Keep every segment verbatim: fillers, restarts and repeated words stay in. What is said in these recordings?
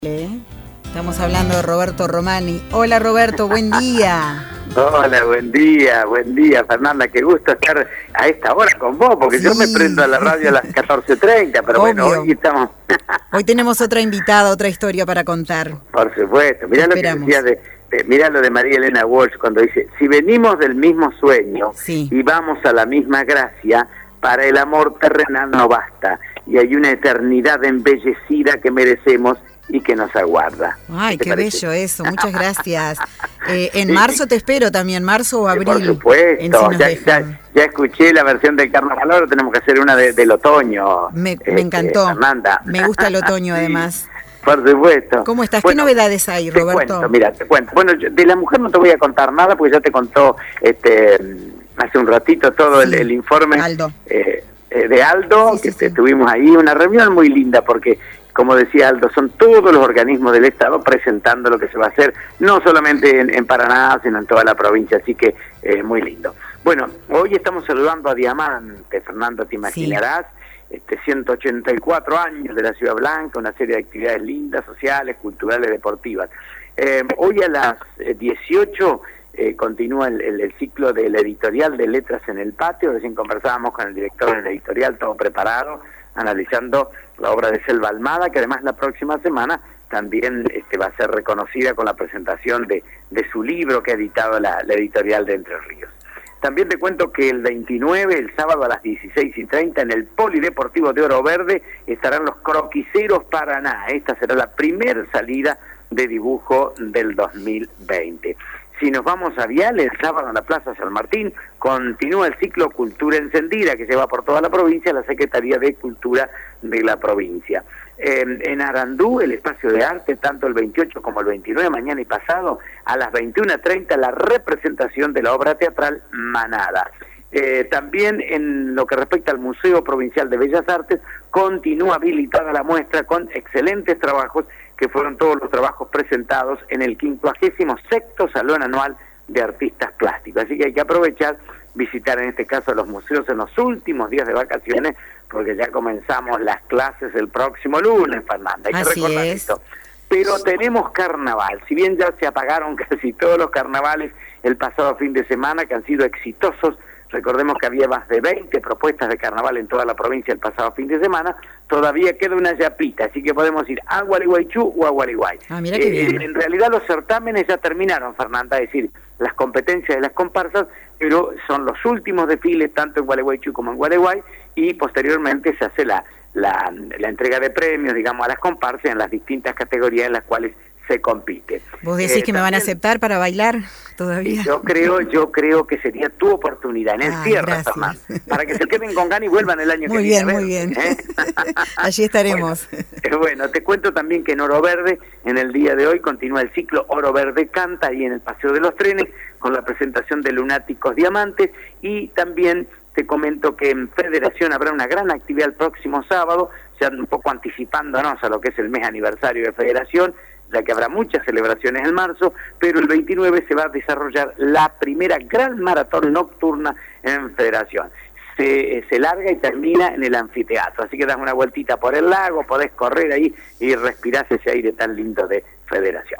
Estamos hablando de Roberto Romani. Hola Roberto, buen día. Hola, buen día, buen día Fernanda, qué gusto estar a esta hora con vos, porque sí. Yo me prendo a la radio a las catorce treinta, pero Obvio. bueno, hoy estamos... Hoy tenemos otra invitada, otra historia para contar. Por supuesto, mirá lo que decías de, de, mirá lo de María Elena Walsh cuando dice, si venimos del mismo sueño sí. y vamos a la misma gracia, para el amor terrenal no basta, y hay una eternidad embellecida que merecemos y que nos aguarda. Ay, qué, qué bello eso, muchas gracias. Eh, en sí, marzo te espero también, marzo o abril. Por supuesto, ya, ya, ya escuché la versión del carnaval, ahora tenemos que hacer una de, del otoño. Me, este, me encantó, Fernanda. Me gusta el otoño además. Por supuesto. ¿Cómo estás? Bueno, ¿Qué novedades hay, Roberto? Te cuento, mira, te cuento. Bueno, yo, de la mujer no te voy a contar nada, porque ya te contó este hace un ratito todo sí, el, el informe Aldo. Eh, eh, de Aldo, sí, que sí, sí. estuvimos ahí, una reunión muy linda, porque como decía Aldo, son todos los organismos del Estado presentando lo que se va a hacer, no solamente en, en Paraná, sino en toda la provincia, así que eh, muy lindo. Bueno, hoy estamos saludando a Diamante, Fernando, te imaginarás, sí. este, ciento ochenta y cuatro años de la Ciudad Blanca, una serie de actividades lindas, sociales, culturales, deportivas. Eh, hoy a las dieciocho eh, continúa el, el, el ciclo del editorial de Letras en el Patio, recién conversábamos con el director del editorial, todo preparado, analizando la obra de Selva Almada, que además la próxima semana también este, va a ser reconocida con la presentación de, de su libro que ha editado la, la editorial de Entre Ríos. También te cuento que el veintinueve, el sábado a las dieciséis y treinta, en el Polideportivo de Oro Verde estarán los Croquiseros Paraná. Esta será la primera salida de dibujo del dos mil veinte. Si nos vamos a Vial, el sábado en la Plaza San Martín, continúa el ciclo Cultura Encendida, que lleva por toda la provincia la Secretaría de Cultura de la provincia. Eh, en Arandú, el espacio de arte, tanto el veintiocho como el veintinueve, mañana y pasado, a las veintiuna treinta, la representación de la obra teatral Manada. Eh, también en lo que respecta al Museo Provincial de Bellas Artes, continúa habilitada la muestra con excelentes trabajos que fueron todos los trabajos presentados en el quincuagésimo sexto Salón Anual de Artistas Plásticos. Así que hay que aprovechar, visitar en este caso los museos en los últimos días de vacaciones, porque ya comenzamos las clases el próximo lunes, Fernanda. Hay que Así recordar es. esto. Pero tenemos carnaval, si bien ya se apagaron casi todos los carnavales el pasado fin de semana, que han sido exitosos. Recordemos que había más de veinte propuestas de carnaval en toda la provincia el pasado fin de semana, todavía queda una yapita, así que podemos ir a Gualeguaychú o a Gualeguay. Ah, mira qué eh, bien. En realidad los certámenes ya terminaron, Fernanda, es decir, las competencias de las comparsas, pero son los últimos desfiles tanto en Gualeguaychú como en Gualeguay, y posteriormente se hace la, la, la entrega de premios, digamos, a las comparsas en las distintas categorías en las cuales se compite. ¿Vos decís eh, que me también van a aceptar para bailar todavía? Yo creo, yo creo que sería tu oportunidad en el ah, cierre, Fernando, para que se queden con ganas y vuelvan el año muy que bien, viene. Muy bien, muy ¿eh? bien. Allí estaremos. Bueno, bueno, te cuento también que en Oro Verde, en el día de hoy, continúa el ciclo Oro Verde Canta, ahí en el Paseo de los Trenes, con la presentación de Lunáticos Diamantes, y también te comento que en Federación habrá una gran actividad el próximo sábado, ya un poco anticipándonos a lo que es el mes aniversario de Federación, ya que habrá muchas celebraciones en marzo, pero el veintinueve se va a desarrollar la primera gran maratón nocturna en Federación. Se, se larga y termina en el anfiteatro, así que das una vueltita por el lago, podés correr ahí y respirás ese aire tan lindo de Federación.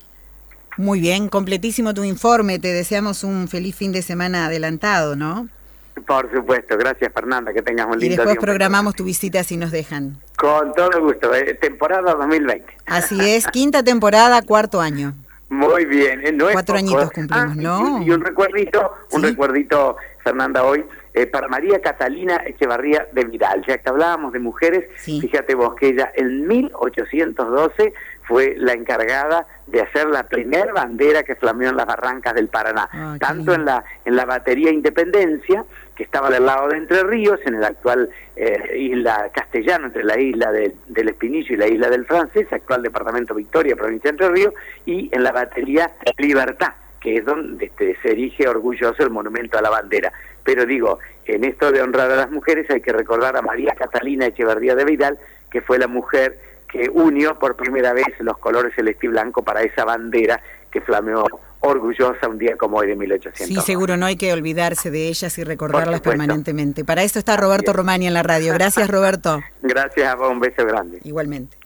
Muy bien, completísimo tu informe, te deseamos un feliz fin de semana adelantado, ¿no? Por supuesto, gracias Fernanda, que tengas un lindo día. Y después programamos tu visita si nos dejan. Con todo gusto, eh, temporada dos mil veinte. Así es, quinta temporada, cuarto año. Muy bien. Eh, no Cuatro es añitos poco. cumplimos, ah, ¿no? Y, y un recuerdito, un ¿Sí? recuerdito, Fernanda, hoy, eh, para María Catalina Echevarría de Vidal. Ya que hablábamos de mujeres, sí. Fíjate vos que ella en mil ochocientos doce fue la encargada de hacer la primera bandera que flameó en las barrancas del Paraná, ah, tanto en la en la batería Independencia, que estaba del lado de Entre Ríos, en el actual eh, isla Castellano, entre la isla de, del Espinillo y la isla del Francés, actual departamento Victoria, provincia de Entre Ríos, y en la batería Libertad, que es donde este, se erige orgulloso el monumento a la bandera. Pero digo, en esto de honrar a las mujeres hay que recordar a María Catalina Echevarría de Vidal, que fue la mujer que unió por primera vez los colores celeste y blanco para esa bandera que flameó orgullosa un día como hoy de mil ochocientos. Sí, seguro, no hay que olvidarse de ellas y recordarlas permanentemente. Para eso está Roberto Romani en la radio. Gracias, Roberto. Gracias a vos, un beso grande. Igualmente.